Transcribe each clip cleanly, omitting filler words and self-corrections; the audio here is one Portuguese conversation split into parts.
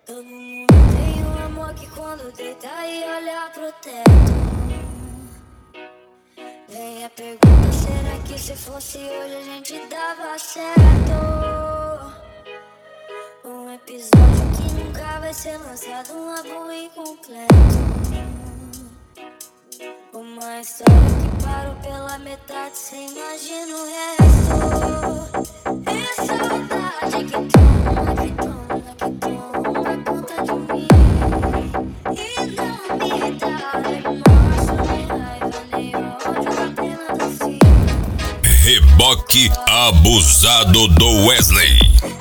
Todo mundo tem um amor que quando deita e olha pro teto. Vem a pergunta, será que se fosse hoje a gente dava certo? Um episódio que nunca vai ser lançado, um álbum incompleto. Uma história que parou pela metade, cê imagina o resto. É saudade que toma, que toma, que toma conta de mim. E não me dá remorso, nem raiva, nem ódio, apenas assim. Reboque abusado do Wesley.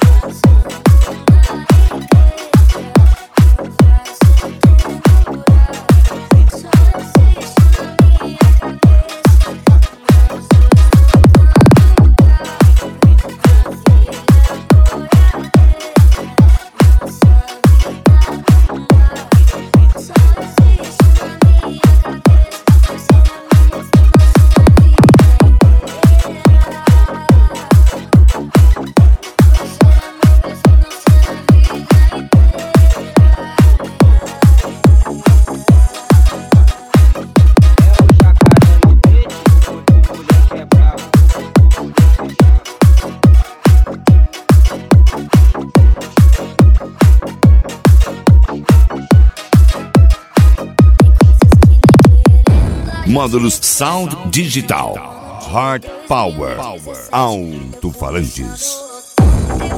Módulos Sound Digital, Hard Power, alto-falantes.